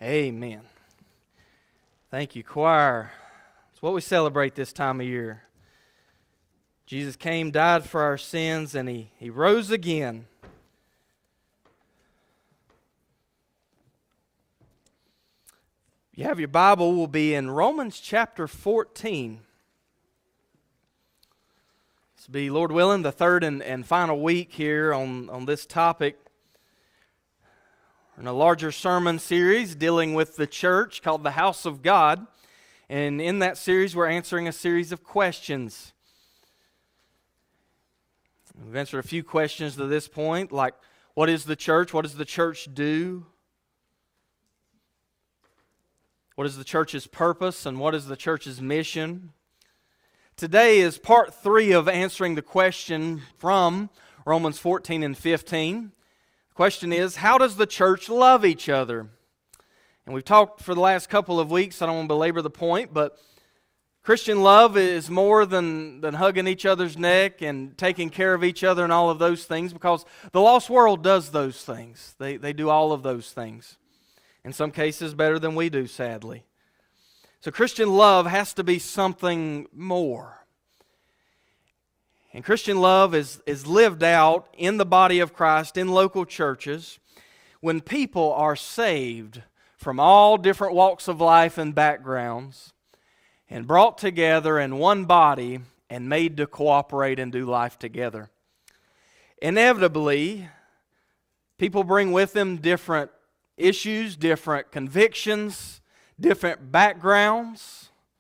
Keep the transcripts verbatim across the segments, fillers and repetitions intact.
Amen. Thank you, choir. It's what we celebrate this time of year. Jesus came, died for our sins, and He, he rose again. If you have your Bible, we'll be in Romans chapter fourteen. This will be, Lord willing, the third and, and final week here on, on this topic. We're in a larger sermon series dealing with the church called the House of God. And in that series, we're answering a series of questions. We've answered a few questions to this point, like, what is the church? What does the church do? What is the church's purpose? And what is the church's mission? Today is part three of answering the question from Romans fourteen and fifteen. The question is, how does the church love each other? And we've talked for the last couple of weeks, I don't want to belabor the point, but Christian love is more than, than hugging each other's neck and taking care of each other and all of those things, because the lost world does those things. They, they do all of those things. In some cases, better than we do, sadly. So Christian love has to be something more. And Christian love is, is lived out in the body of Christ, in local churches, when people are saved from all different walks of life and backgrounds and brought together in one body and made to cooperate and do life together. Inevitably, people bring with them different issues, different convictions, different backgrounds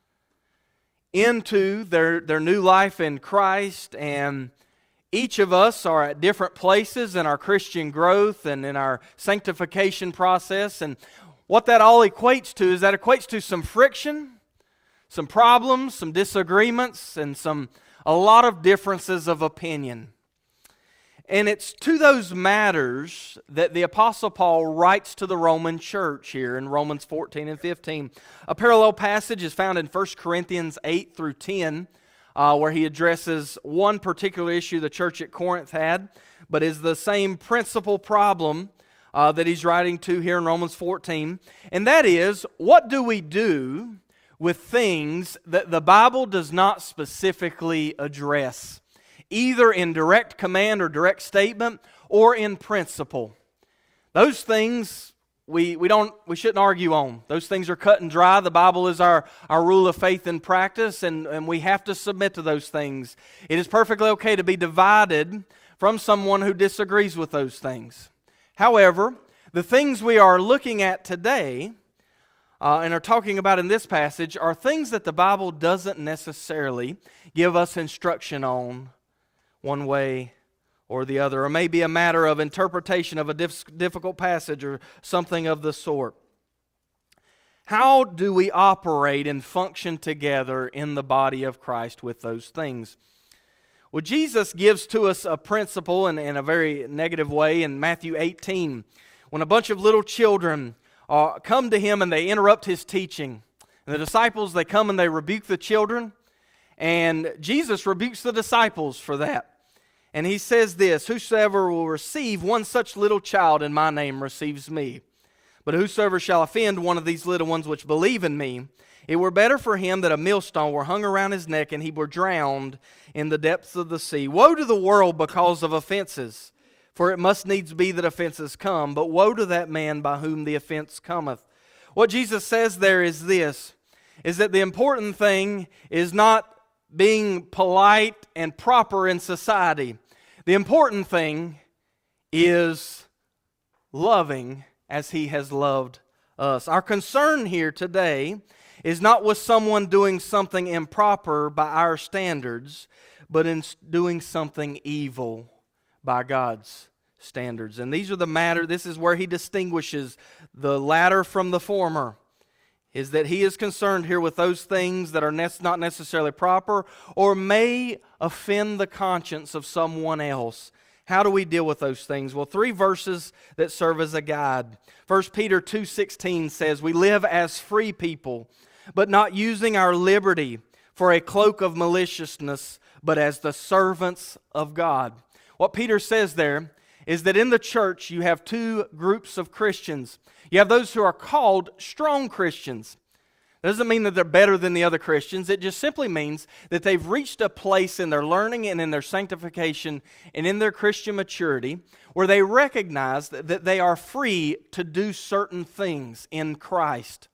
into their, their new life in Christ, and each of us are at different places in our Christian growth and in our sanctification process, and what that all equates to is that equates to some friction, some problems, some disagreements, and some a lot of differences of opinion. And it's to those matters that the Apostle Paul writes to the Roman church here in Romans fourteen and fifteen. A parallel passage is found in First Corinthians eight through ten, uh, where he addresses one particular issue the church at Corinth had, but is the same principal problem uh, that he's writing to here in Romans fourteen. And that is, what do we do with things that the Bible does not specifically address, either in direct command or direct statement or in principle? Those things we, we don't we shouldn't argue on. Those things are cut and dry. The Bible is our, our rule of faith and practice, and, and we have to submit to those things. It is perfectly okay to be divided from someone who disagrees with those things. However, the things we are looking at today Uh, and are talking about in this passage are things that the Bible doesn't necessarily give us instruction on one way or the other, or maybe a matter of interpretation of a dif- difficult passage or something of the sort. How do we operate and function together in the body of Christ with those things? Well, Jesus gives to us a principle in, in a very negative way in Matthew eighteen, when a bunch of little children Uh, come to Him and they interrupt His teaching. And the disciples, they come and they rebuke the children, and Jesus rebukes the disciples for that. And He says this, "Whosoever will receive one such little child in my name receives me. But whosoever shall offend one of these little ones which believe in me, it were better for him that a millstone were hung around his neck and he were drowned in the depths of the sea. Woe to the world because of offenses! For it must needs be that offenses come, but woe to that man by whom the offense cometh." What Jesus says there is this, is that the important thing is not being polite and proper in society. The important thing is loving as He has loved us. Our concern here today is not with someone doing something improper by our standards, but in doing something evil by God's standards. And these are the matter, this is where He distinguishes the latter from the former, is that He is concerned here with those things that are ne- not necessarily proper or may offend the conscience of someone else. How do we deal with those things? Well, three verses that serve as a guide. First Peter two sixteen says, "We live as free people, but not using our liberty for a cloak of maliciousness, but as the servants of God." What Peter says there is that in the church you have two groups of Christians. You have those who are called strong Christians. That doesn't mean that they're better than the other Christians. It just simply means that they've reached a place in their learning and in their sanctification and in their Christian maturity where they recognize that they are free to do certain things in Christ.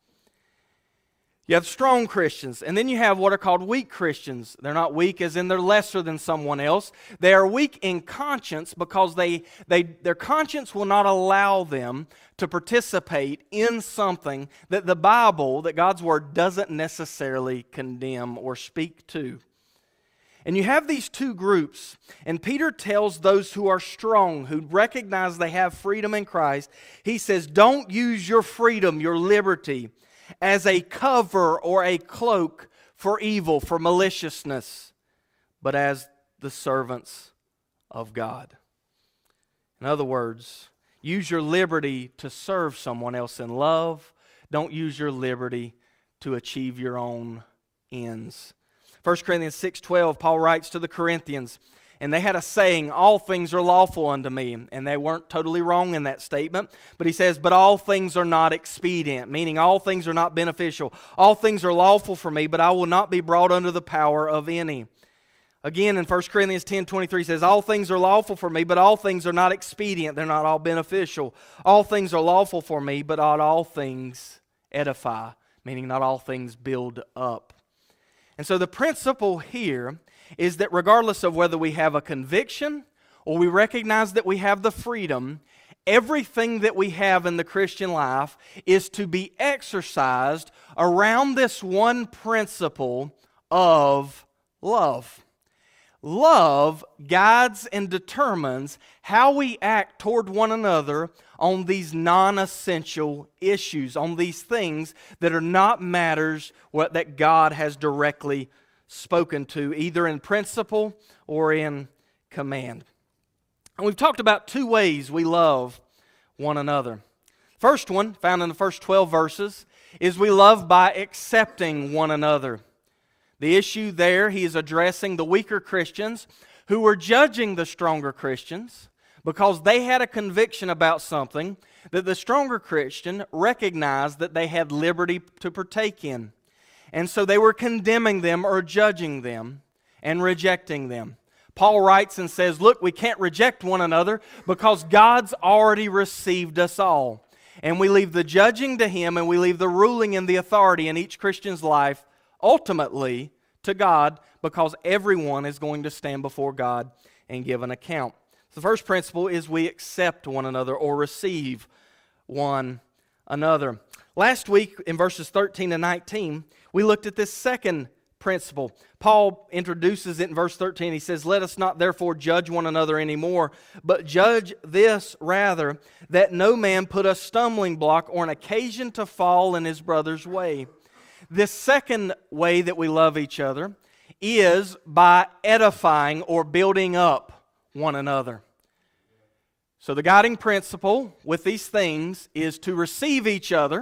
You have strong Christians, and then you have what are called weak Christians. They're not weak as in they're lesser than someone else. They are weak in conscience because they, they their conscience will not allow them to participate in something that the Bible, that God's Word, doesn't necessarily condemn or speak to. And you have these two groups, and Peter tells those who are strong, who recognize they have freedom in Christ, he says, don't use your freedom, your liberty, as a cover or a cloak for evil, for maliciousness, but as the servants of God. In other words, use your liberty to serve someone else in love. Don't use your liberty to achieve your own ends. First Corinthians six twelve, Paul writes to the Corinthians, and they had a saying, all things are lawful unto me. And they weren't totally wrong in that statement. But he says, but all things are not expedient, meaning all things are not beneficial. All things are lawful for me, but I will not be brought under the power of any. Again, in First Corinthians ten twenty-three says, all things are lawful for me, but all things are not expedient. They're not all beneficial. All things are lawful for me, but not all things edify, meaning not all things build up. And so the principle here is that regardless of whether we have a conviction or we recognize that we have the freedom, everything that we have in the Christian life is to be exercised around this one principle of love. Love guides and determines how we act toward one another on these non-essential issues, on these things that are not matters what, that God has directly spoken to, either in principle or in command. And we've talked about two ways we love one another. First one, found in the first twelve verses, is we love by accepting one another. The issue there, he is addressing the weaker Christians who were judging the stronger Christians because they had a conviction about something that the stronger Christian recognized that they had liberty to partake in. And so they were condemning them or judging them and rejecting them. Paul writes and says, look, we can't reject one another because God's already received us all. And we leave the judging to Him and we leave the ruling and the authority in each Christian's life ultimately to God because everyone is going to stand before God and give an account. The first principle is we accept one another or receive one another. Last week in verses thirteen and nineteen, we looked at this second principle. Paul introduces it in verse thirteen. He says, let us not therefore judge one another anymore, but judge this rather, that no man put a stumbling block or an occasion to fall in his brother's way. This second way that we love each other is by edifying or building up one another. So the guiding principle with these things is to receive each other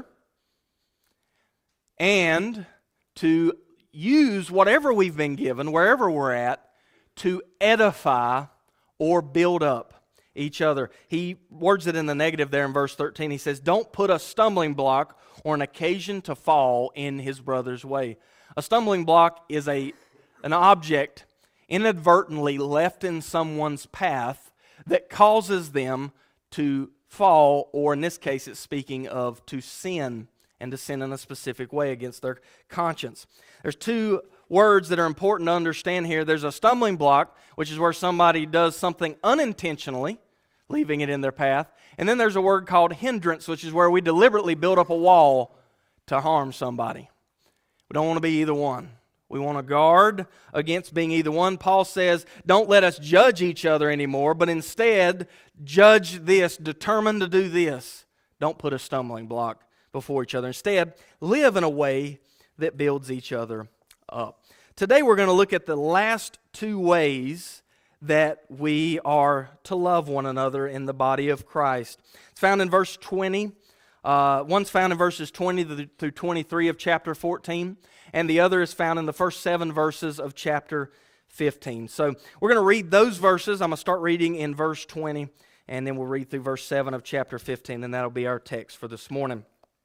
and to use whatever we've been given, wherever we're at, to edify or build up each other. He words it in the negative there in verse thirteen. He says, don't put a stumbling block or an occasion to fall in his brother's way. A stumbling block is a an object inadvertently left in someone's path that causes them to fall, or in this case it's speaking of to sin, and to sin in a specific way against their conscience. There's two words that are important to understand here. There's a stumbling block, which is where somebody does something unintentionally, leaving it in their path. And then there's a word called hindrance, which is where we deliberately build up a wall to harm somebody. We don't want to be either one. We want to guard against being either one. Paul says, don't let us judge each other anymore, but instead judge this, determine to do this. Don't put a stumbling block before each other. Instead, live in a way that builds each other up. Today we're going to look at the last two ways that we are to love one another in the body of Christ. It's found in verse twenty. Uh, one's found in verses twenty through twenty-three of chapter fourteen, and the other is found in the first seven verses of chapter fifteen. So we're going to read those verses. I'm going to start reading in verse twenty and then we'll read through verse seven of chapter fifteen, and that'll be our text for this morning.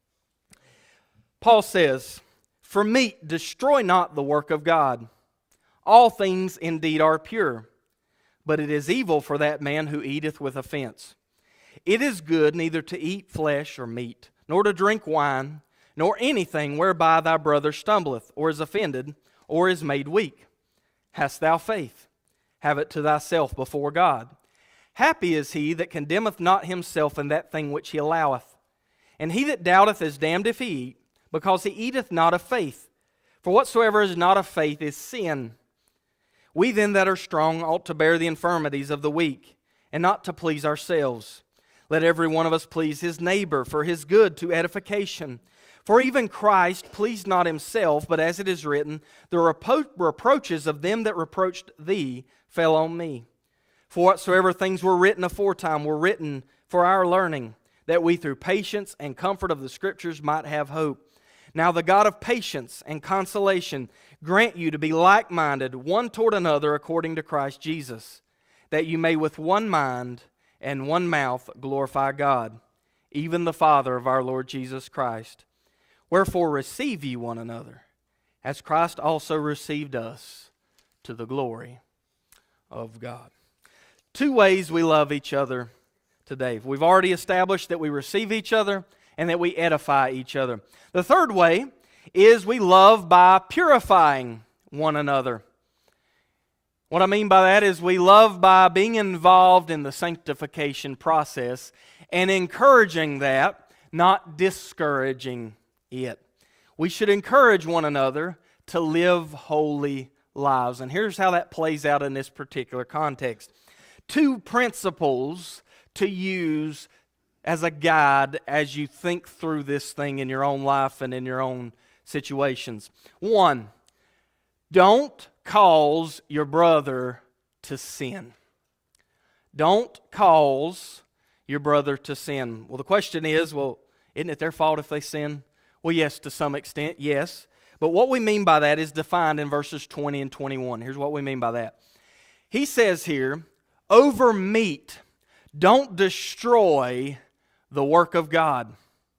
Paul says, "For meat destroy not the work of God. All things indeed are pure, but it is evil for that man who eateth with offense. It is good neither to eat flesh or meat, nor to drink wine, nor anything whereby thy brother stumbleth, or is offended, or is made weak. Hast thou faith? Have it to thyself before God. Happy is he that condemneth not himself in that thing which he alloweth. And he that doubteth is damned if he eat, because he eateth not of faith. For whatsoever is not of faith is sin. We then that are strong ought to bear the infirmities of the weak, and not to please ourselves. Let every one of us please his neighbor for his good to edification. For even Christ pleased not himself, but as it is written, the repro- reproaches of them that reproached thee fell on me. For whatsoever things were written aforetime were written for our learning, that we through patience and comfort of the Scriptures might have hope. Now the God of patience and consolation grant you to be like-minded one toward another according to Christ Jesus, that you may with one mind and one mouth glorify God, even the Father of our Lord Jesus Christ. Wherefore receive ye one another, as Christ also received us, to the glory of God." Two ways we love each other today. We've already established that we receive each other and that we edify each other. The third way is we love by purifying one another. What I mean by that is we love by being involved in the sanctification process and encouraging that, not discouraging it. We should encourage one another to live holy lives. And here's how that plays out in this particular context. Two principles to use as a guide as you think through this thing in your own life and in your own situations. One, don't cause your brother to sin. Don't cause your brother to sin. Well, the question is, well, isn't it their fault if they sin? Well, yes, to some extent, yes. But what we mean by that is defined in verses twenty and twenty-one. Here's what we mean by that. He says here, over meat, don't destroy the work of God.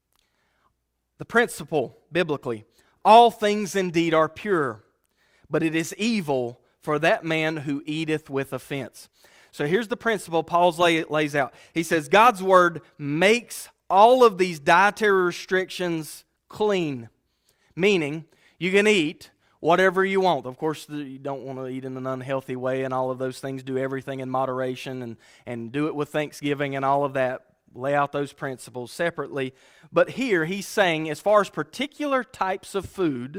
The principle, biblically, all things indeed are pure, but it is evil for that man who eateth with offense. So here's the principle Paul lay, lays out. He says God's word makes all of these dietary restrictions clean, meaning you can eat whatever you want. Of course, you don't want to eat in an unhealthy way and all of those things. Do everything in moderation and, and do it with thanksgiving and all of that. Lay out those principles separately. But here he's saying, as far as particular types of food,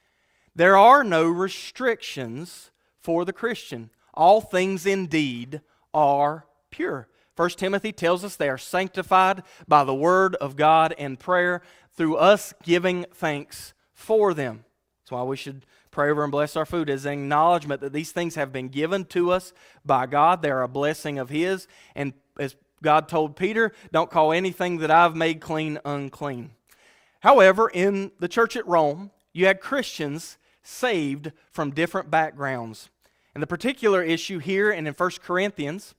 there are no restrictions for the Christian. All things indeed are pure. First Timothy tells us they are sanctified by the word of God and prayer through us giving thanks for them. That's why we should pray over and bless our food, as an acknowledgement that these things have been given to us by God. They are a blessing of His. And as God told Peter, don't call anything that I've made clean unclean. However, in the church at Rome, you had Christians saved from different backgrounds. And the particular issue here and in First Corinthians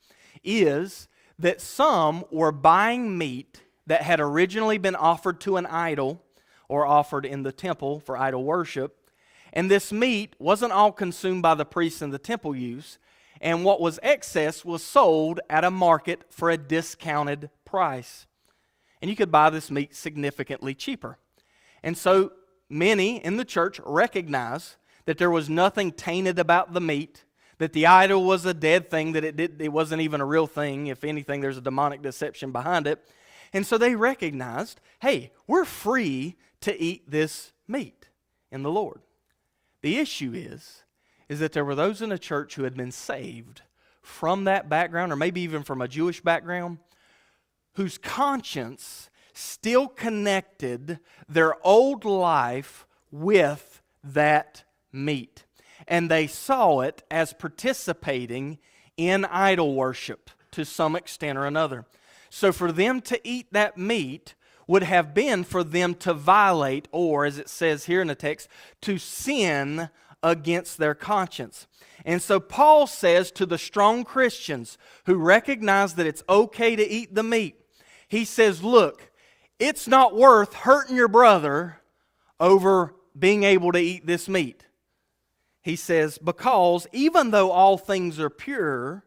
is that some were buying meat that had originally been offered to an idol or offered in the temple for idol worship. And this meat wasn't all consumed by the priests in the temple use. And what was excess was sold at a market for a discounted price. And you could buy this meat significantly cheaper. And so many in the church recognize that there was nothing tainted about the meat, that the idol was a dead thing, that it, did, it wasn't even a real thing. If anything, there's a demonic deception behind it. And so they recognized, hey, we're free to eat this meat in the Lord. The issue is, is that there were those in the church who had been saved from that background, or maybe even from a Jewish background, whose conscience still connected their old life with that meat. And they saw it as participating in idol worship to some extent or another. So for them to eat that meat would have been for them to violate, or as it says here in the text, to sin against their conscience. And so Paul says to the strong Christians who recognize that it's okay to eat the meat, he says, look, it's not worth hurting your brother over being able to eat this meat. He says, because even though all things are pure,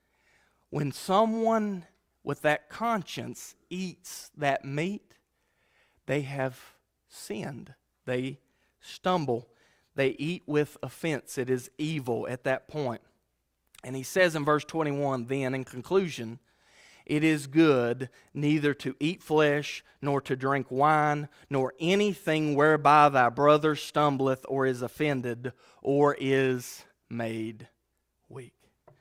when someone with that conscience eats that meat, they have sinned. They stumble. They eat with offense. It is evil at that point. And he says in verse twenty-one, then in conclusion, it is good neither to eat flesh, nor to drink wine, nor anything whereby thy brother stumbleth, or is offended, or is made weak.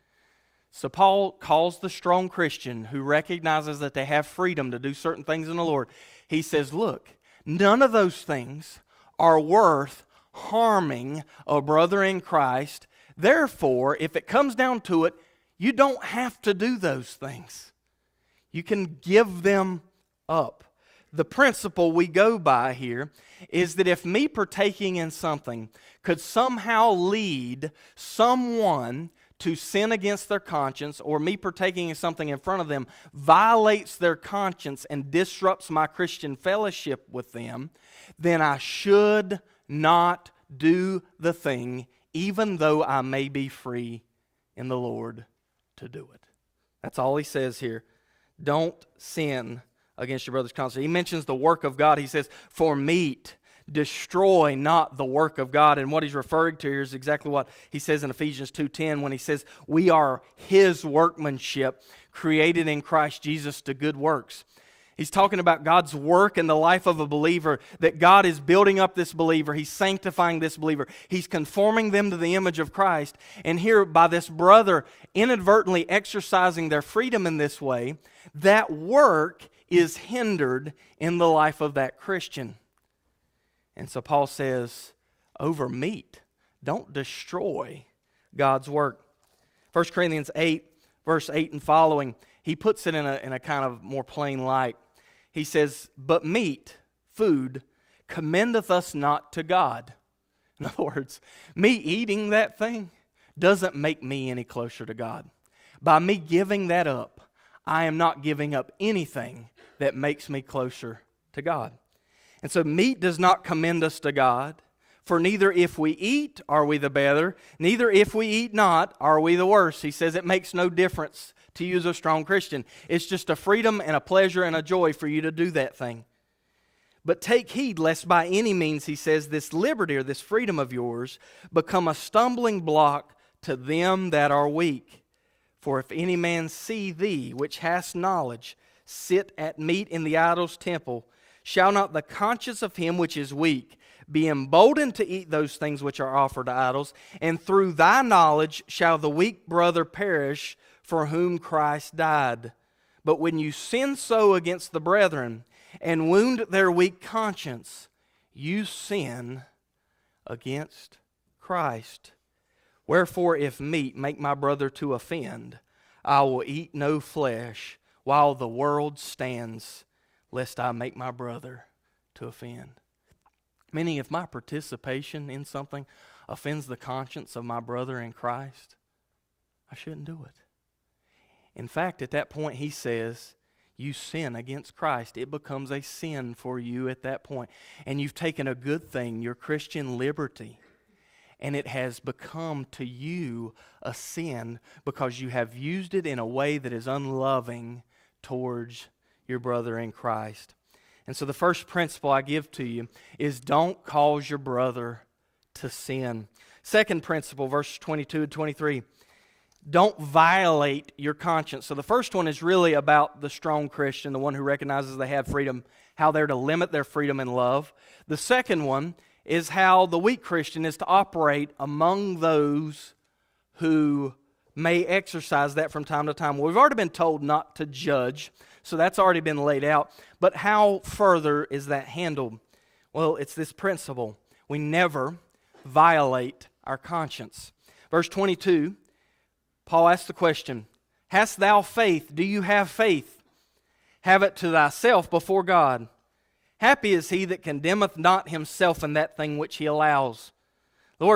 So Paul calls the strong Christian who recognizes that they have freedom to do certain things in the Lord. He says, look, none of those things are worth harming a brother in Christ. Therefore, if it comes down to it, you don't have to do those things. You can give them up. The principle we go by here is that if me partaking in something could somehow lead someone to sin against their conscience, or me partaking in something in front of them violates their conscience and disrupts my Christian fellowship with them, then I should not do the thing, even though I may be free in the Lord to do it. That's all he says here. Don't sin against your brother's conscience. He mentions the work of God. He says, for meat, destroy not the work of God. And what he's referring to here is exactly what he says in Ephesians two ten when he says, we are his workmanship, created in Christ Jesus to good works. He's talking about God's work in the life of a believer, that God is building up this believer. He's sanctifying this believer. He's conforming them to the image of Christ. And here, by this brother inadvertently exercising their freedom in this way, that work is hindered in the life of that Christian. And so Paul says, over meat, don't destroy God's work. First Corinthians eight, verse eight and following, he puts it in a, in a kind of more plain light. He says, but meat, food, commendeth us not to God. In other words, me eating that thing doesn't make me any closer to God. By me giving that up, I am not giving up anything that makes me closer to God. And so meat does not commend us to God, for neither if we eat are we the better, neither if we eat not are we the worse. He says it makes no difference to you as a strong Christian. It's just a freedom and a pleasure and a joy for you to do that thing. But take heed lest by any means, he says, this liberty or this freedom of yours become a stumbling block to them that are weak. For if any man see thee, which hast knowledge, sit at meat in the idol's temple, shall not the conscience of him which is weak be emboldened to eat those things which are offered to idols? And through thy knowledge shall the weak brother perish for whom Christ died. But when you sin so against the brethren and wound their weak conscience, you sin against Christ. Wherefore, if meat make my brother to offend, I will eat no flesh while the world stands, lest I make my brother to offend. Meaning, if my participation in something offends the conscience of my brother in Christ, I shouldn't do it. In fact, at that point, he says, you sin against Christ. It becomes a sin for you at that point. And you've taken a good thing, your Christian liberty, and it has become to you a sin because you have used it in a way that is unloving towards your brother in Christ. And so the first principle I give to you is don't cause your brother to sin. Second principle, verses twenty-two and twenty-three, don't violate your conscience. So the first one is really about the strong Christian, the one who recognizes they have freedom, how they're to limit their freedom in love. The second one is how the weak Christian is to operate among those who may exercise that from time to time. Well, we've already been told not to judge, so that's already been laid out. But how further is that handled? Well, it's this principle. We never violate our conscience. Verse twenty-two, Paul asks the question, hast thou faith? Do you have faith? Have it to thyself before God. Happy is he that condemneth not himself in that thing which he allows. In other words,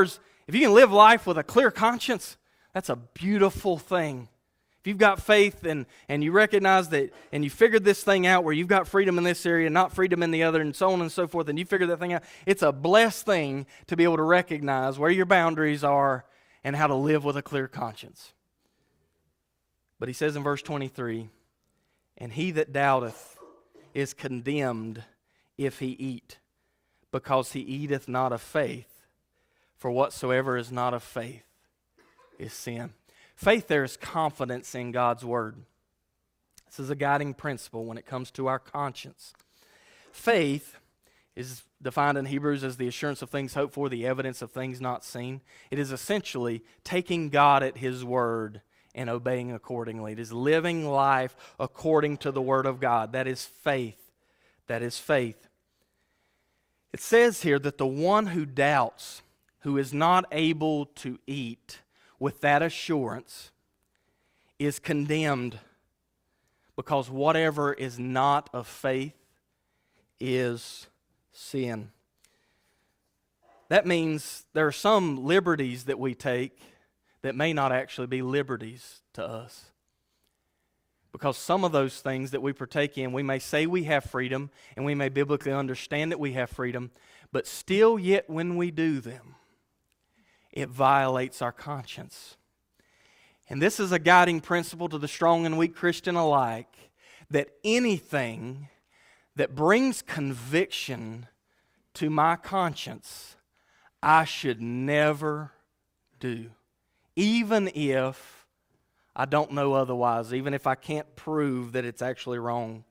If you can live life with a clear conscience, that's a beautiful thing. If you've got faith and, and you recognize that, and you figured this thing out where you've got freedom in this area and not freedom in the other, and so on and so forth, and you figure that thing out, it's a blessed thing to be able to recognize where your boundaries are and how to live with a clear conscience. But he says in verse twenty-three, and he that doubteth is condemned if he eat, because he eateth not of faith. For whatsoever is not of faith is sin. Faith there is confidence in God's Word. This is a guiding principle when it comes to our conscience. Faith is defined in Hebrews as the assurance of things hoped for, the evidence of things not seen. It is essentially taking God at His Word and obeying accordingly. It is living life according to the Word of God. That is faith. That is faith. It says here that the one who doubts, who is not able to eat with that assurance, is condemned, because whatever is not of faith is sin. That means there are some liberties that we take that may not actually be liberties to us. Because some of those things that we partake in, we may say we have freedom, and we may biblically understand that we have freedom, but still yet when we do them, it violates our conscience. And this is a guiding principle to the strong and weak Christian alike, that anything that brings conviction to my conscience, I should never do. Even if I don't know otherwise, even if I can't prove that it's actually wrong.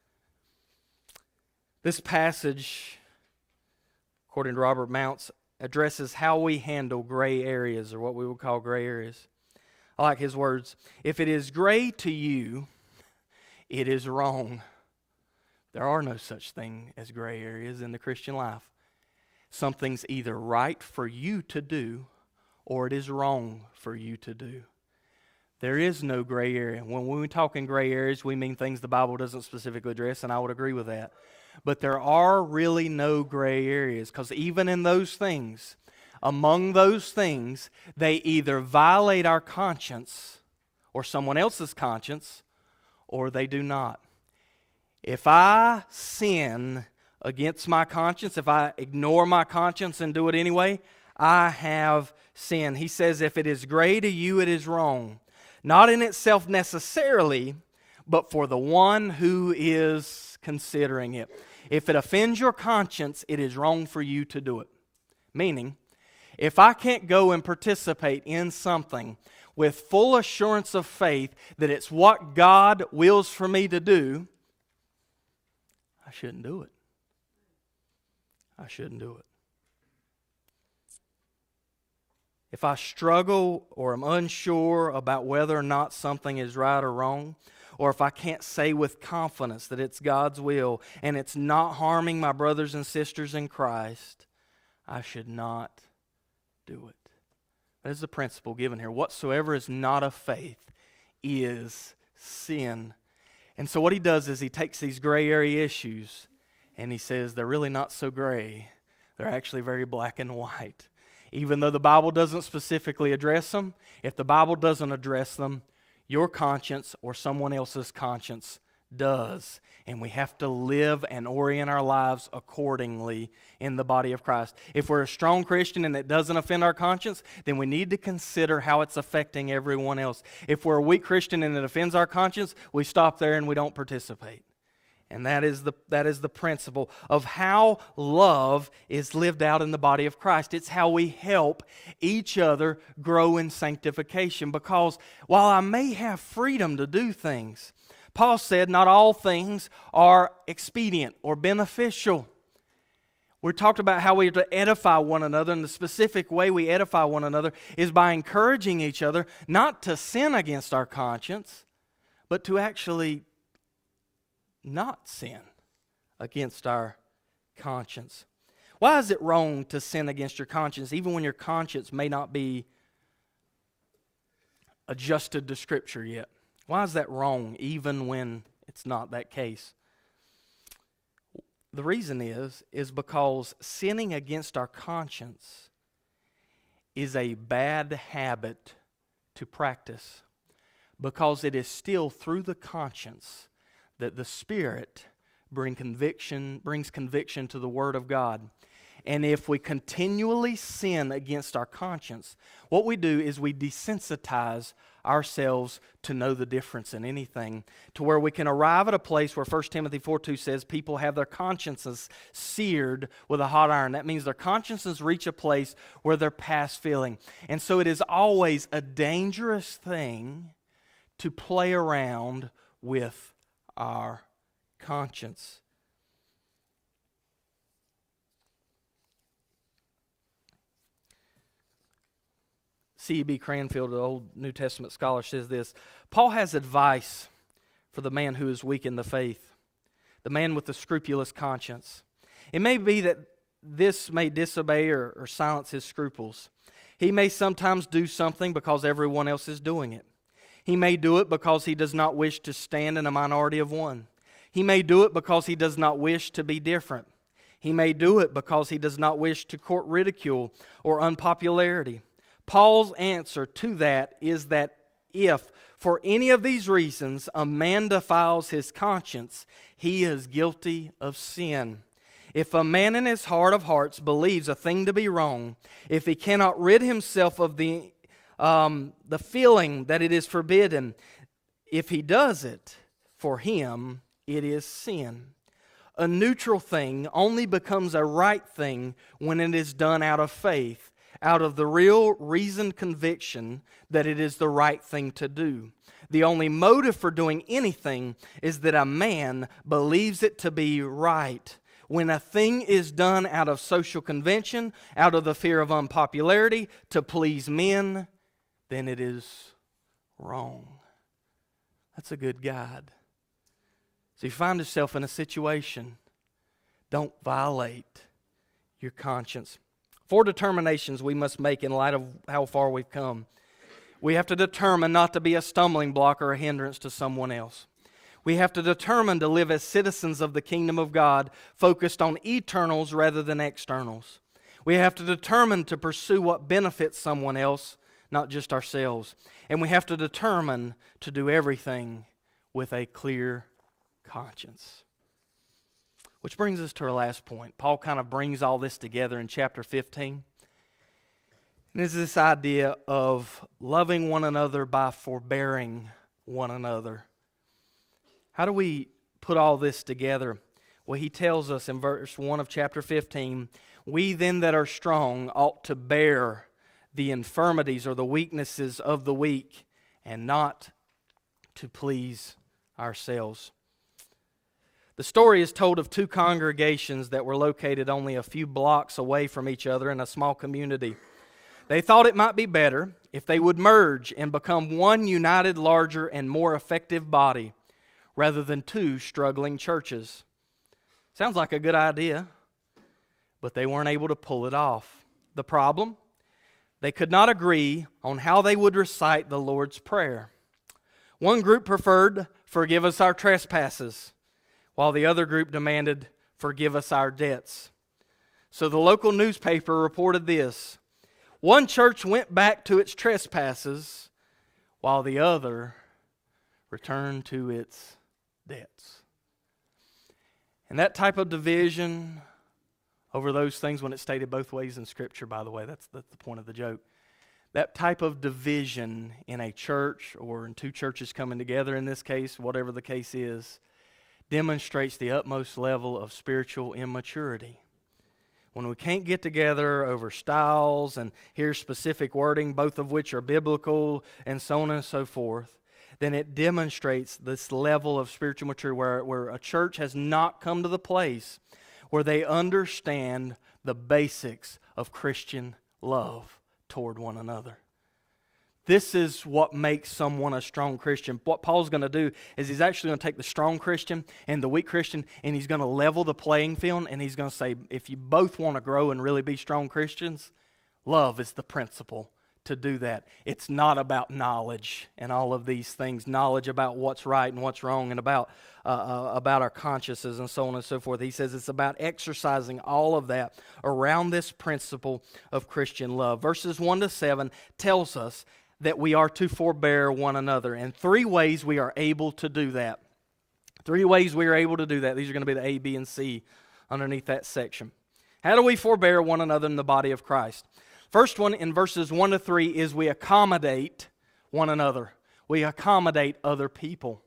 This passage, according to Robert Mounce, addresses how we handle gray areas, or what we would call gray areas. I like his words. If it is gray to you, it is wrong. There are no such thing as gray areas in the Christian life. Something's either right for you to do, or it is wrong for you to do. There is no gray area. When we talk in gray areas, we mean things the Bible doesn't specifically address, and I would agree with that. But there are really no gray areas, because even in those things, among those things, they either violate our conscience or someone else's conscience, or they do not. If I sin against my conscience, if I ignore my conscience and do it anyway, I have sinned. He says, if it is gray to you, it is wrong. Not in itself necessarily, but for the one who is considering it. If it offends your conscience, it is wrong for you to do it. Meaning, if I can't go and participate in something with full assurance of faith that it's what God wills for me to do, I shouldn't do it. I shouldn't do it. If I struggle or am unsure about whether or not something is right or wrong, or if I can't say with confidence that it's God's will and it's not harming my brothers and sisters in Christ, I should not do it. That is the principle given here. Whatsoever is not of faith is sin. And so what he does is he takes these gray area issues and he says they're really not so gray. They're actually very black and white. Even though the Bible doesn't specifically address them, if the Bible doesn't address them, your conscience or someone else's conscience does. And we have to live and orient our lives accordingly in the body of Christ. If we're a strong Christian and it doesn't offend our conscience, then we need to consider how it's affecting everyone else. If we're a weak Christian and it offends our conscience, we stop there and we don't participate. And that is the that is the principle of how love is lived out in the body of Christ. It's how we help each other grow in sanctification. Because while I may have freedom to do things, Paul said not all things are expedient or beneficial. We talked about how we are to edify one another, and the specific way we edify one another is by encouraging each other not to sin against our conscience, but to actually not sin against our conscience. Why is it wrong to sin against your conscience, even when your conscience may not be adjusted to Scripture yet? Why is that wrong, even when it's not that case? The reason is, is because sinning against our conscience is a bad habit to practice, because it is still through the conscience that the Spirit bring conviction, brings conviction to the Word of God. And if we continually sin against our conscience, what we do is we desensitize ourselves to know the difference in anything, to where we can arrive at a place where First Timothy four two says people have their consciences seared with a hot iron. That means their consciences reach a place where they're past feeling. And so it is always a dangerous thing to play around with our conscience. C E B Cranfield, the old New Testament scholar, says this: Paul has advice for the man who is weak in the faith, the man with the scrupulous conscience. It may be that this may disobey or, or silence his scruples. He may sometimes do something because everyone else is doing it. He may do it because he does not wish to stand in a minority of one. He may do it because he does not wish to be different. He may do it because he does not wish to court ridicule or unpopularity. Paul's answer to that is that if, for any of these reasons, a man defiles his conscience, he is guilty of sin. If a man in his heart of hearts believes a thing to be wrong, if he cannot rid himself of the, um, the feeling that it is forbidden, if he does it, for him it is sin. A neutral thing only becomes a right thing when it is done out of faith, out of the real reasoned conviction that it is the right thing to do. The only motive for doing anything is that a man believes it to be right. When a thing is done out of social convention, out of the fear of unpopularity, to please men, then it is wrong. That's a good guide. So you find yourself in a situation, don't violate your conscience. Four determinations we must make in light of how far we've come. We have to determine not to be a stumbling block or a hindrance to someone else. We have to determine to live as citizens of the kingdom of God, focused on eternals rather than externals. We have to determine to pursue what benefits someone else, not just ourselves. And we have to determine to do everything with a clear conscience. Which brings us to our last point. Paul kind of brings all this together in chapter fifteen. And it's this idea of loving one another by forbearing one another. How do we put all this together? Well, he tells us in verse one of chapter fifteen, we then that are strong ought to bear the infirmities or the weaknesses of the weak, and not to please ourselves. The story is told of two congregations that were located only a few blocks away from each other in a small community. They thought it might be better if they would merge and become one united, larger, and more effective body, rather than two struggling churches. Sounds like a good idea, but they weren't able to pull it off. The problem? They could not agree on how they would recite the Lord's Prayer. One group preferred, "Forgive us our trespasses," while the other group demanded, "Forgive us our debts." So the local newspaper reported this: one church went back to its trespasses, while the other returned to its debts. And that type of division over those things, when it's stated both ways in Scripture, by the way, that's, that's the point of the joke. That type of division in a church, or in two churches coming together in this case, whatever the case is, demonstrates the utmost level of spiritual immaturity. When we can't get together over styles and here's specific wording, both of which are biblical, and so on and so forth, then it demonstrates this level of spiritual maturity where, where a church has not come to the place where they understand the basics of Christian love toward one another. This is what makes someone a strong Christian. What Paul's going to do is he's actually going to take the strong Christian and the weak Christian, and he's going to level the playing field, and he's going to say, if you both want to grow and really be strong Christians, love is the principle to do that. It's not about knowledge and all of these things, knowledge about what's right and what's wrong and about uh, uh, about our consciences and so on and so forth. He says it's about exercising all of that around this principle of Christian love. Verses one to seven tells us that we are to forbear one another. And three ways we are able to do that. Three ways we are able to do that. These are going to be the A, B, and C underneath that section. How do we forbear one another in the body of Christ? First one in verses one to three is we accommodate one another. We accommodate other people.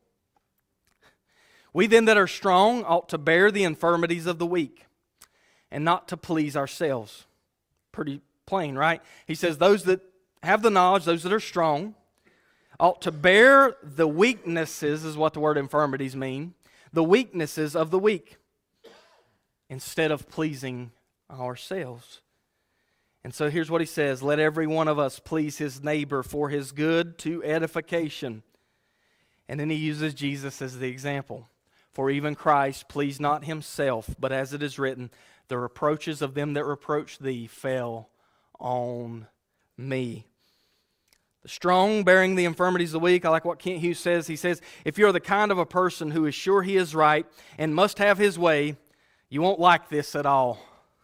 We then that are strong ought to bear the infirmities of the weak and not to please ourselves. Pretty plain, right? He says those that have the knowledge, those that are strong, ought to bear the weaknesses, is what the word infirmities mean, the weaknesses of the weak, instead of pleasing ourselves. And so here's what he says, let every one of us please his neighbor for his good to edification. And then he uses Jesus as the example. For even Christ pleased not himself, but as it is written, the reproaches of them that reproach thee fell on me. The strong bearing the infirmities of the weak. I like what Kent Hughes says. He says, if you're the kind of a person who is sure he is right and must have his way, you won't like this at all.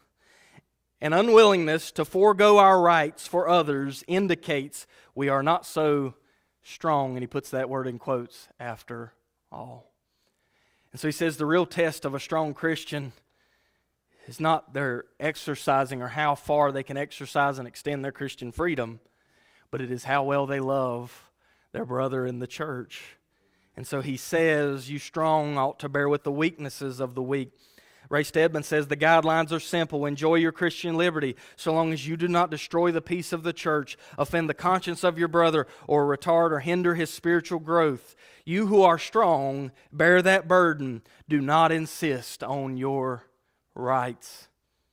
An unwillingness to forego our rights for others indicates we are not so strong. And he puts that word in quotes, after all. And so he says the real test of a strong Christian is not their exercising or how far they can exercise and extend their Christian freedom, but it is how well they love their brother in the church. And so he says, you strong ought to bear with the weaknesses of the weak. Ray Stedman says the guidelines are simple. Enjoy your Christian liberty so long as you do not destroy the peace of the church, offend the conscience of your brother, or retard or hinder his spiritual growth. You who are strong, bear that burden. Do not insist on your rights.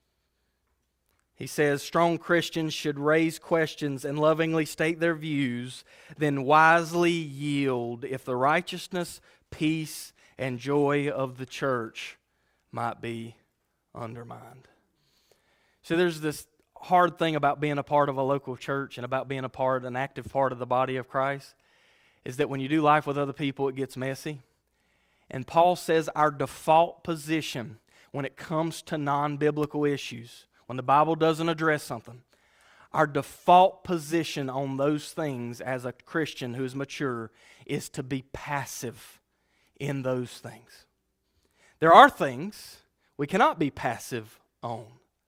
He says strong Christians should raise questions and lovingly state their views, then wisely yield if the righteousness, peace, and joy of the church might be undermined. So there's this hard thing about being a part of a local church and about being a part, an active part of the body of Christ, is that when you do life with other people, it gets messy. And Paul says our default position when it comes to non-biblical issues, when the Bible doesn't address something, our default position on those things as a Christian who is mature is to be passive in those things. There are things we cannot be passive on.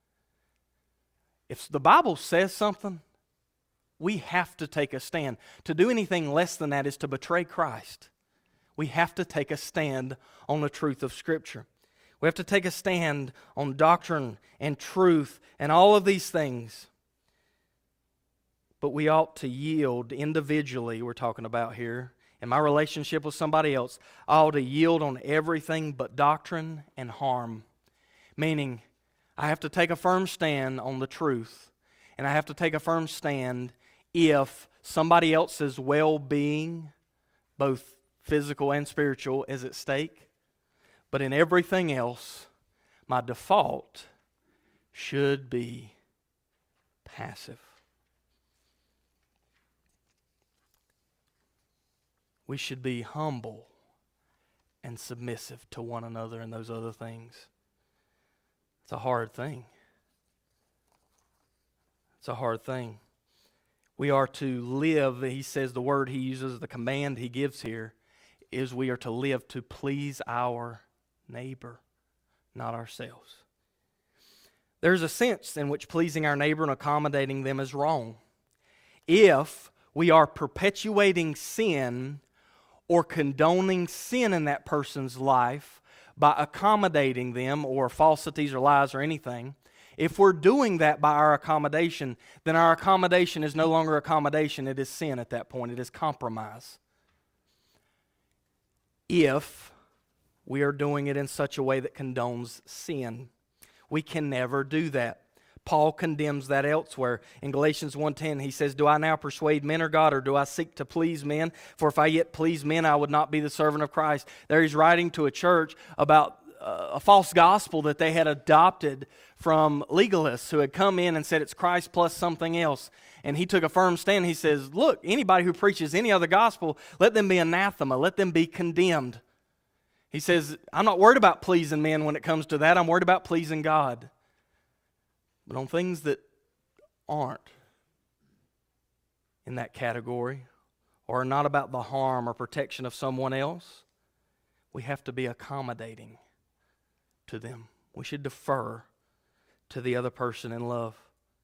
If the Bible says something, we have to take a stand. To do anything less than that is to betray Christ. We have to take a stand on the truth of Scripture. We have to take a stand on doctrine and truth and all of these things. But we ought to yield individually, we're talking about here, in my relationship with somebody else, I ought to yield on everything but doctrine and harm. Meaning, I have to take a firm stand on the truth. And I have to take a firm stand if somebody else's well-being, both physical and spiritual, is at stake. But in everything else, my default should be passive. We should be humble and submissive to one another and those other things. It's a hard thing. It's a hard thing. We are to live, he says the word he uses, the command he gives here, is we are to live to please our neighbor, not ourselves. There's a sense in which pleasing our neighbor and accommodating them is wrong. If we are perpetuating sin or condoning sin in that person's life by accommodating them, or falsities or lies or anything, if we're doing that by our accommodation, then our accommodation is no longer accommodation, it is sin at that point, it is compromise. If we are doing it in such a way that condones sin, we can never do that. Paul condemns that elsewhere. In Galatians one ten, he says, do I now persuade men or God, or do I seek to please men? For if I yet please men, I would not be the servant of Christ. There he's writing to a church about a, a false gospel that they had adopted from legalists who had come in and said it's Christ plus something else. And he took a firm stand. He says, look, anybody who preaches any other gospel, let them be anathema, let them be condemned. He says, I'm not worried about pleasing men when it comes to that. I'm worried about pleasing God. But on things that aren't in that category or are not about the harm or protection of someone else, we have to be accommodating to them. We should defer to the other person in love.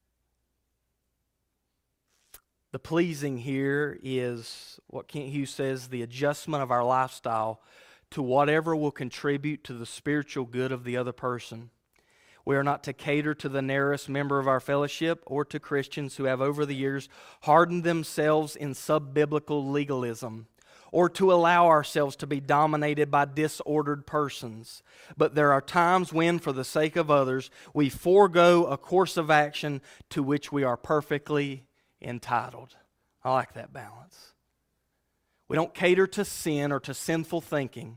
The pleasing here is what Kent Hughes says, the adjustment of our lifestyle to whatever will contribute to the spiritual good of the other person. We are not to cater to the narrowest member of our fellowship or to Christians who have over the years hardened themselves in sub-biblical legalism, or to allow ourselves to be dominated by disordered persons. But there are times when, for the sake of others, we forego a course of action to which we are perfectly entitled. I like that balance. We don't cater to sin or to sinful thinking,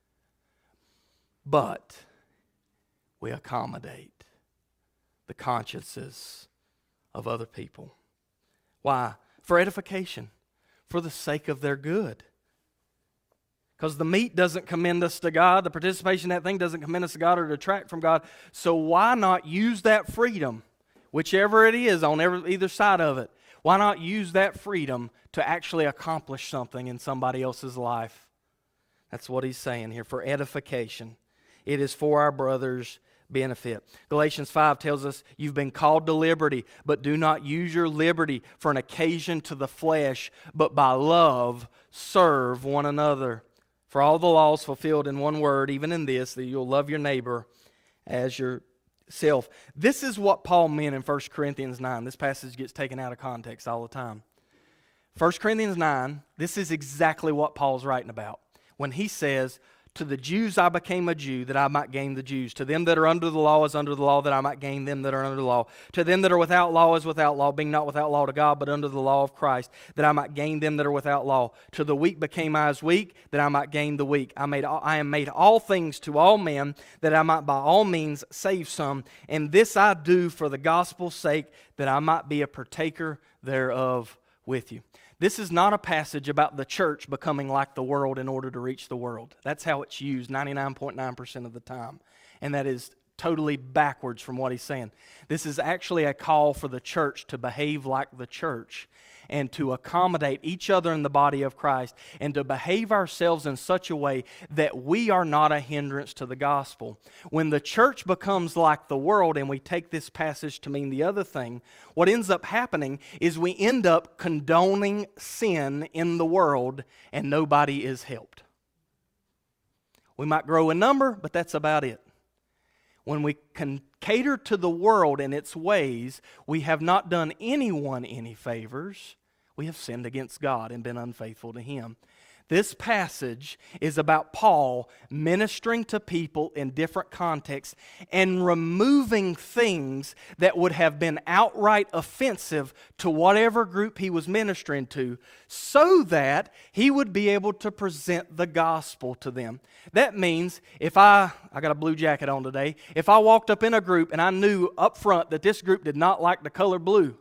but we accommodate the consciences of other people. Why? For edification, for the sake of their good. Because the meat doesn't commend us to God, the participation in that thing doesn't commend us to God or detract from God. So why not use that freedom, whichever it is on every, either side of it, why not use that freedom to actually accomplish something in somebody else's life? That's what he's saying here, for edification. It is for our brothers' benefit. Galatians five tells us, you've been called to liberty, but do not use your liberty for an occasion to the flesh, but by love serve one another. For all the laws fulfilled in one word, even in this, that you'll love your neighbor as yourself. This is what Paul meant in First Corinthians nine. This passage gets taken out of context all the time. First Corinthians nine, this is exactly what Paul's writing about. When he says, to the Jews I became a Jew, that I might gain the Jews. To them that are under the law is under the law, that I might gain them that are under the law. To them that are without law is without law, being not without law to God, but under the law of Christ, that I might gain them that are without law. To the weak became I as weak, that I might gain the weak. I made all, I am made all things to all men, that I might by all means save some. And this I do for the gospel's sake, that I might be a partaker thereof with you. This is not a passage about the church becoming like the world in order to reach the world. That's how it's used ninety-nine point nine percent of the time. And that is totally backwards from what he's saying. This is actually a call for the church to behave like the church and to accommodate each other in the body of Christ and to behave ourselves in such a way that we are not a hindrance to the gospel. When the church becomes like the world and we take this passage to mean the other thing, what ends up happening is we end up condoning sin in the world and nobody is helped. We might grow in number, but that's about it. When we can cater to the world and its ways, we have not done anyone any favors. We have sinned against God and been unfaithful to Him. This passage is about Paul ministering to people in different contexts and removing things that would have been outright offensive to whatever group he was ministering to, so that he would be able to present the gospel to them. That means if I, I got a blue jacket on today, if I walked up in a group and I knew up front that this group did not like the color blue,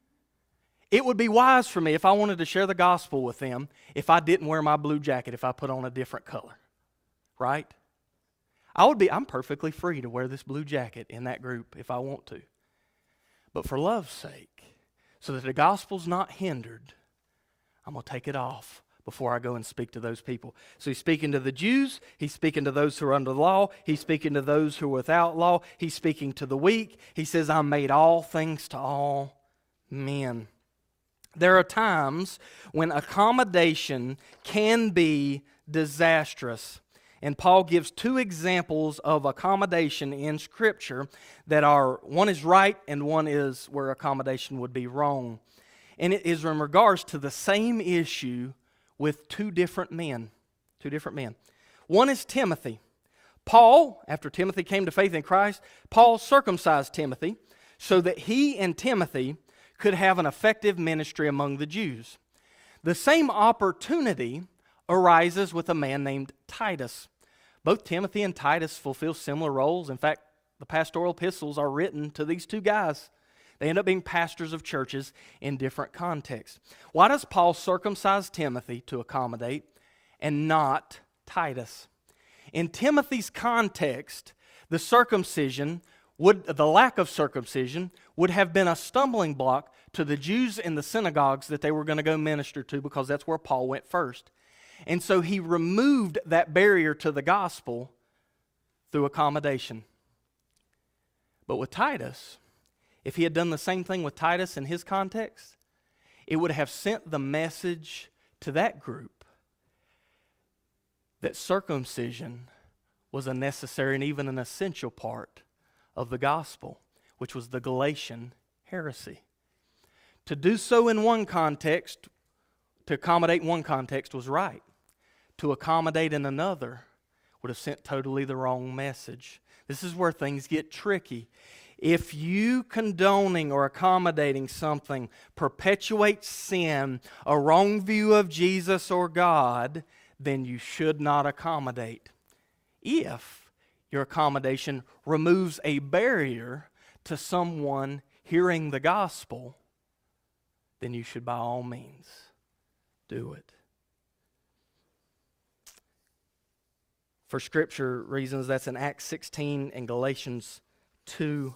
it would be wise for me if I wanted to share the gospel with them if I didn't wear my blue jacket, if I put on a different color, right? I would be, I'm perfectly free to wear this blue jacket in that group if I want to. But for love's sake, so that the gospel's not hindered, I'm going to take it off before I go and speak to those people. So he's speaking to the Jews, he's speaking to those who are under the law, he's speaking to those who are without law, he's speaking to the weak. He says, I made all things to all men. There are times when accommodation can be disastrous. And Paul gives two examples of accommodation in Scripture that are, one is right and one is where accommodation would be wrong. And it is in regards to the same issue with two different men. Two different men. One is Timothy. Paul, after Timothy came to faith in Christ, Paul circumcised Timothy so that he and Timothy could have an effective ministry among the Jews. The same opportunity arises with a man named Titus. Both Timothy and Titus fulfill similar roles. In fact, the pastoral epistles are written to these two guys. They end up being pastors of churches in different contexts. Why does Paul circumcise Timothy to accommodate and not Titus? In Timothy's context, the circumcision would, the lack of circumcision would have been a stumbling block to the Jews in the synagogues that they were going to go minister to, because that's where Paul went first. And so he removed that barrier to the gospel through accommodation. But with Titus, if he had done the same thing with Titus in his context, it would have sent the message to that group that circumcision was a necessary and even an essential part of the gospel, which was the Galatian heresy. To do so in one context, to accommodate in one context was right. To accommodate in another would have sent totally the wrong message. This is where things get tricky. If you condoning or accommodating something perpetuates sin, a wrong view of Jesus or God, then you should not accommodate. If your accommodation removes a barrier to someone hearing the gospel, then you should by all means do it. For Scripture reasons, that's in Acts sixteen and Galatians two.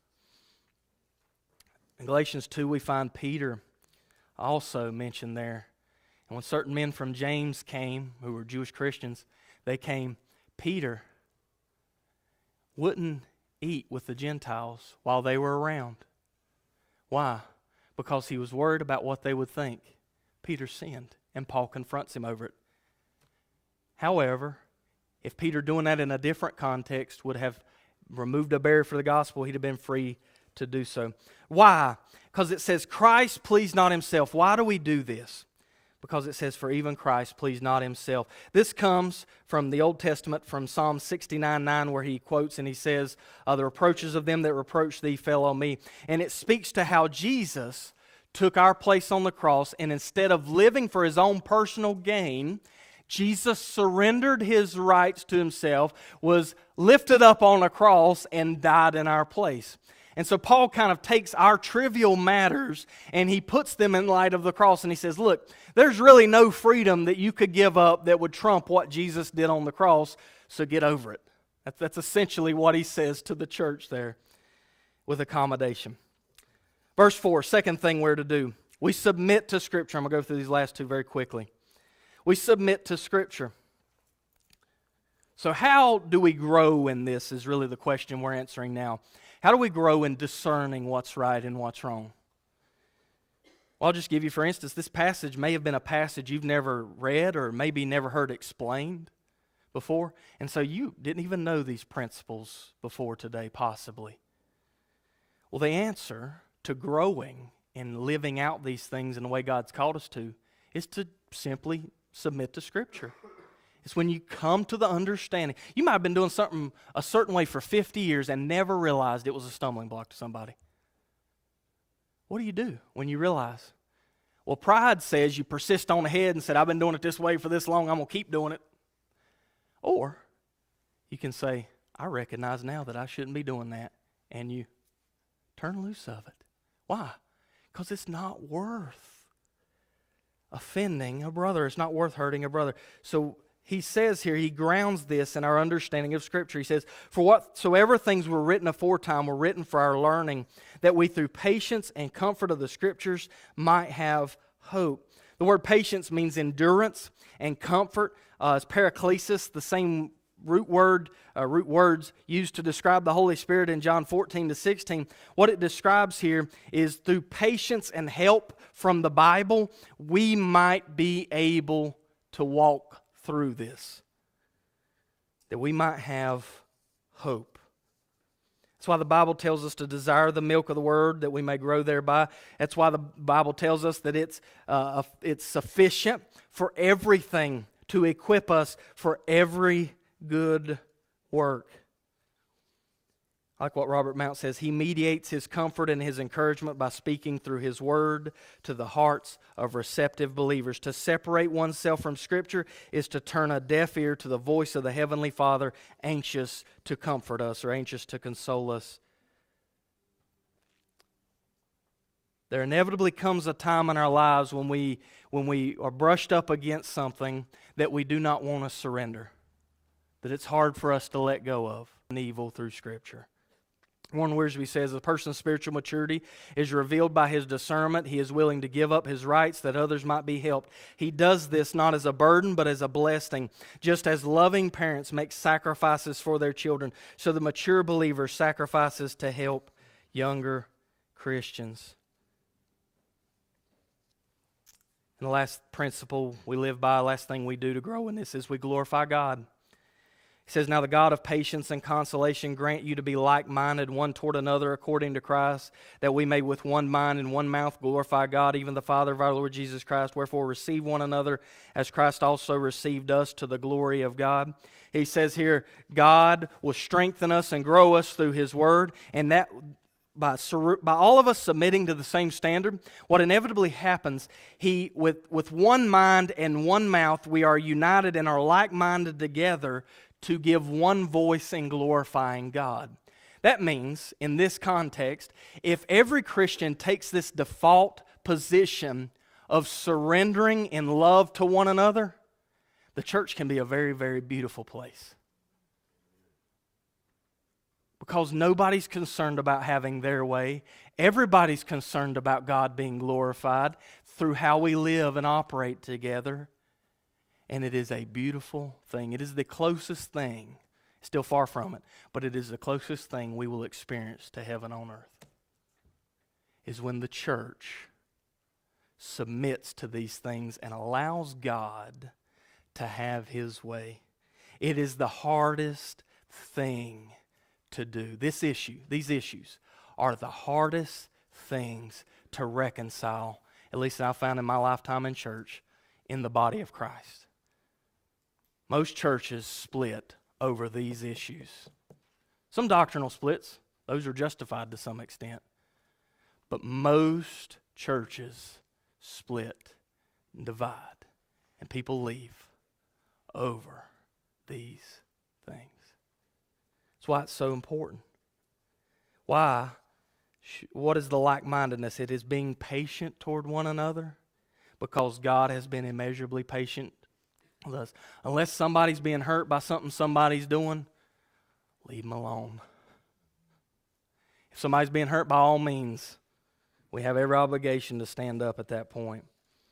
In Galatians two, we find Peter also mentioned there. And when certain men from James came, who were Jewish Christians, they came, Peter wouldn't eat with the Gentiles while they were around. Why? Because he was worried about what they would think. Peter sinned, and Paul confronts him over it. However, if Peter doing that in a different context would have removed a barrier for the gospel, he'd have been free to do so. Why? Because it says, Christ pleased not himself. Why do we do this? Because it says, for even Christ pleased not himself. This comes from the Old Testament, from Psalm sixty-nine nine, where he quotes and he says, uh, the reproaches of them that reproach thee fell on me. And it speaks to how Jesus took our place on the cross, and instead of living for his own personal gain, Jesus surrendered his rights to himself, was lifted up on a cross, and died in our place. And so Paul kind of takes our trivial matters and he puts them in light of the cross, and he says, look, there's really no freedom that you could give up that would trump what Jesus did on the cross, so get over it. That's essentially what he says to the church there with accommodation. Verse four, second thing we're to do. We submit to Scripture. I'm going to go through these last two very quickly. We submit to Scripture. So how do we grow in this is really the question we're answering now. How do we grow in discerning what's right and what's wrong? Well, I'll just give you, for instance, this passage may have been a passage you've never read or maybe never heard explained before. And so you didn't even know these principles before today, possibly. Well, the answer to growing and living out these things in the way God's called us to is to simply submit to Scripture. It's when you come to the understanding. You might have been doing something a certain way for fifty years and never realized it was a stumbling block to somebody. What do you do when you realize? Well, pride says you persist on ahead and said, I've been doing it this way for this long, I'm going to keep doing it. Or you can say, I recognize now that I shouldn't be doing that. And you turn loose of it. Why? Because it's not worth offending a brother. It's not worth hurting a brother. So he says here, he grounds this in our understanding of Scripture. He says, for whatsoever things were written aforetime were written for our learning, that we through patience and comfort of the Scriptures might have hope. The word patience means endurance, and comfort uh, is paraklesis, the same root word, uh, root words used to describe the Holy Spirit in John fourteen to sixteen. What it describes here is through patience and help from the Bible, we might be able to walk through this, that we might have hope. That's why the Bible tells us to desire the milk of the Word, that we may grow thereby. That's why the Bible tells us that it's uh, it's sufficient for everything, to equip us for every good work. Like what Robert Mount says, he mediates his comfort and his encouragement by speaking through his word to the hearts of receptive believers. To separate oneself from Scripture is to turn a deaf ear to the voice of the Heavenly Father, anxious to comfort us or anxious to console us. There inevitably comes a time in our lives when we, when we are brushed up against something that we do not want to surrender, that it's hard for us to let go of an evil through Scripture. Warren Wiersbe says, a person's spiritual maturity is revealed by his discernment. He is willing to give up his rights that others might be helped. He does this not as a burden, but as a blessing. Just as loving parents make sacrifices for their children, so the mature believer sacrifices to help younger Christians. And the last principle we live by, last thing we do to grow in this is we glorify God. He says, now the God of patience and consolation grant you to be like-minded one toward another according to Christ, that we may with one mind and one mouth glorify God, even the Father of our Lord Jesus Christ. Wherefore receive one another as Christ also received us to the glory of God. He says here, God will strengthen us and grow us through His Word, and that by, by all of us submitting to the same standard, what inevitably happens, he with, with one mind and one mouth, we are united and are like-minded together to give one voice in glorifying God. That means, in this context, if every Christian takes this default position of surrendering in love to one another, the church can be a very, very beautiful place. Because nobody's concerned about having their way. Everybody's concerned about God being glorified through how we live and operate together. And it is a beautiful thing. It is the closest thing, still far from it, but it is the closest thing we will experience to heaven on earth, is when the church submits to these things and allows God to have His way. It is the hardest thing to do. This issue, these issues are the hardest things to reconcile, at least I found in my lifetime in church, in the body of Christ. Most churches split over these issues. Some doctrinal splits, those are justified to some extent. But most churches split and divide, and people leave over these things. That's why it's so important. Why? What is the like-mindedness? It is being patient toward one another, because God has been immeasurably patient with us. Unless somebody's being hurt by something somebody's doing, leave them alone. If somebody's being hurt, by all means, we have every obligation to stand up at that point.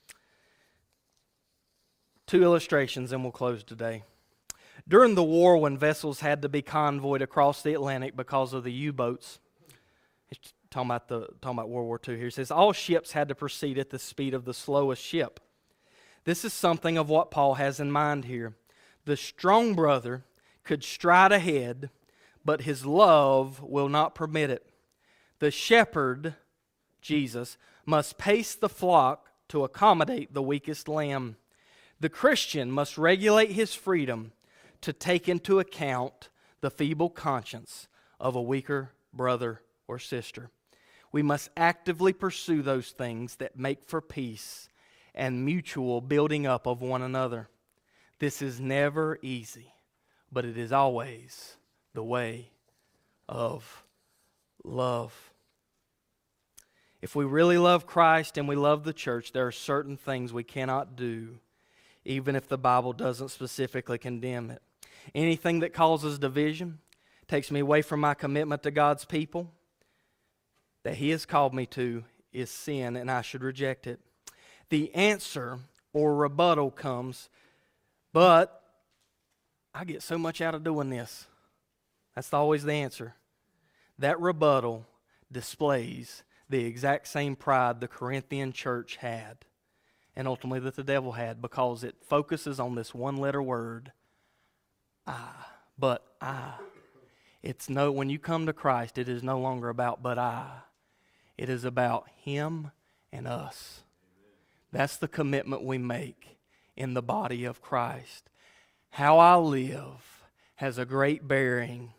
Two illustrations and we'll close today. During the war, when vessels had to be convoyed across the Atlantic because of the U-boats, he's talking about, the, talking about World War Two here, he says, all ships had to proceed at the speed of the slowest ship. This is something of what Paul has in mind here. The strong brother could stride ahead, but his love will not permit it. The shepherd, Jesus, must pace the flock to accommodate the weakest lamb. The Christian must regulate his freedom to take into account the feeble conscience of a weaker brother or sister. We must actively pursue those things that make for peace and mutual building up of one another. This is never easy, but it is always the way of love. If we really love Christ and we love the church, there are certain things we cannot do, even if the Bible doesn't specifically condemn it. Anything that causes division, takes me away from my commitment to God's people that He has called me to, is sin, and I should reject it. The answer or rebuttal comes, but I get so much out of doing this. That's always the answer. That rebuttal displays the exact same pride the Corinthian church had, and ultimately that the devil had, because it focuses on this one letter word, I. But I. It's no, when you come to Christ, it is no longer about but I. It is about Him and us. That's the commitment we make in the body of Christ. How I live has a great bearing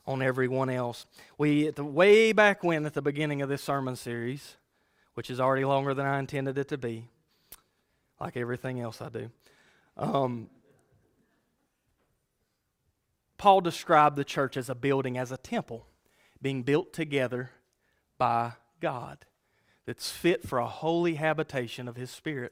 on everyone else. We, at the, way back when, at the beginning of this sermon series, which is already longer than I intended it to be, like everything else I do, um, Paul described the church as a building, as a temple, being built together by God, that's fit for a holy habitation of His Spirit.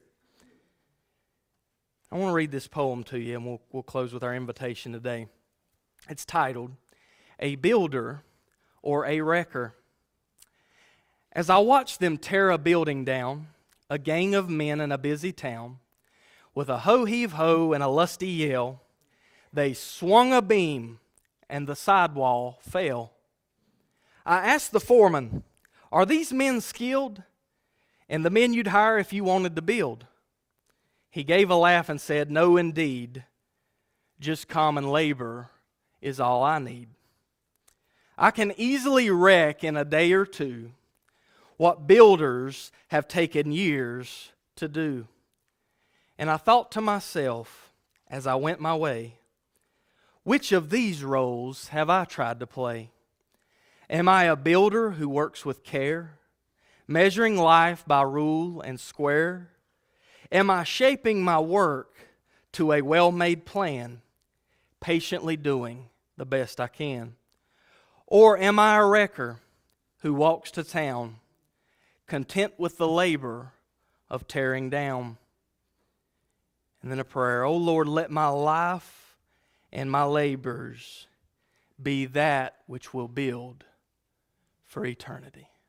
I want to read this poem to you, and we'll, we'll close with our invitation today. It's titled, A Builder or a Wrecker. As I watched them tear a building down, a gang of men in a busy town, with a ho-heave-ho and a lusty yell, they swung a beam and the sidewall fell. I asked the foreman, are these men skilled? And the men you'd hire if you wanted to build? He gave a laugh and said, no indeed, just common labor is all I need. I can easily wreck in a day or two what builders have taken years to do. And I thought to myself as I went my way, which of these roles have I tried to play? Am I a builder who works with care, measuring life by rule and square? Am I shaping my work to a well-made plan, patiently doing the best I can? Or am I a wrecker who walks to town, content with the labor of tearing down? And then a prayer, oh Lord, let my life and my labors be that which will build for eternity.